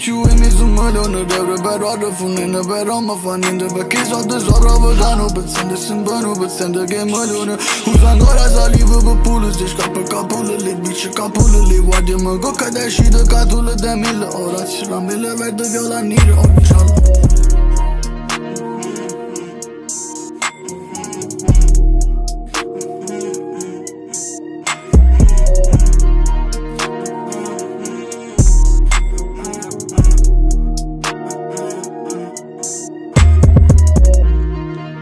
you with me så mølende Der er bare at fundet Bare om at forninde Bare kæs og det så der var der nu Betænde sin bøn og betænde gennem mølende Hun sang og der så livet på pullet Det skal på kapullet lidt Bitch kapullet lidt Hvor det må gå kan der shit og katullet Der milde Og der siger der milde Hvad det gør der nede Og